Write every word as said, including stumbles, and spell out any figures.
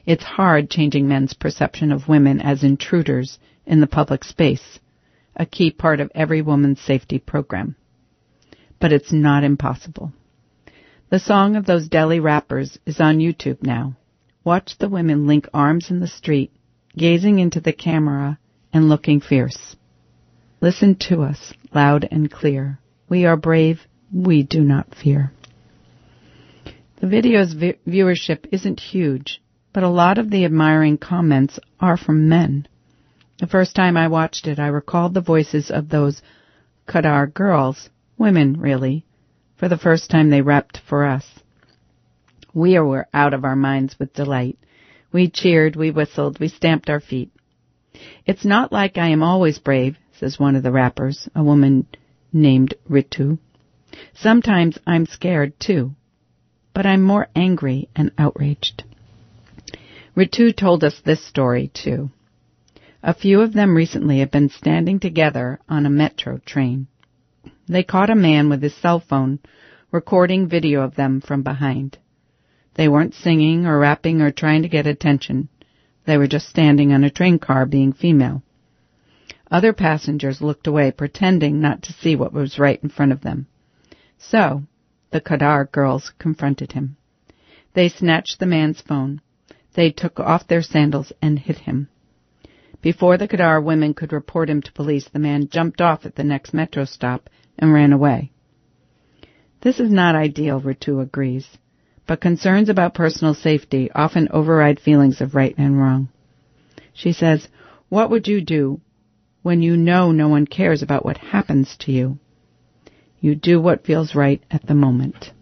It's hard changing men's perception of women as intruders in the public space, a key part of every woman's safety program. But it's not impossible. The song of those Delhi rappers is on YouTube now. Watch the women link arms in the street, gazing into the camera and looking fierce. Listen to us, loud and clear. We are brave. We do not fear. The video's vi- viewership isn't huge, but a lot of the admiring comments are from men. The first time I watched it, I recalled the voices of those Khadar girls, women really, for the first time they rapped for us. We were out of our minds with delight. We cheered, we whistled, we stamped our feet. It's not like I am always brave, says one of the rappers, a woman named Ritu. Sometimes I'm scared, too, but I'm more angry and outraged. Ritu told us this story, too. A few of them recently have been standing together on a metro train. They caught a man with his cell phone recording video of them from behind. They weren't singing or rapping or trying to get attention. They were just standing on a train car being female. Other passengers looked away, pretending not to see what was right in front of them. So, the Khadar girls confronted him. They snatched the man's phone. They took off their sandals and hit him. Before the Khadar women could report him to police, the man jumped off at the next metro stop and ran away. This is not ideal, Ritu agrees, but concerns about personal safety often override feelings of right and wrong. She says, "What would you do when you know no one cares about what happens to you? You do what feels right at the moment."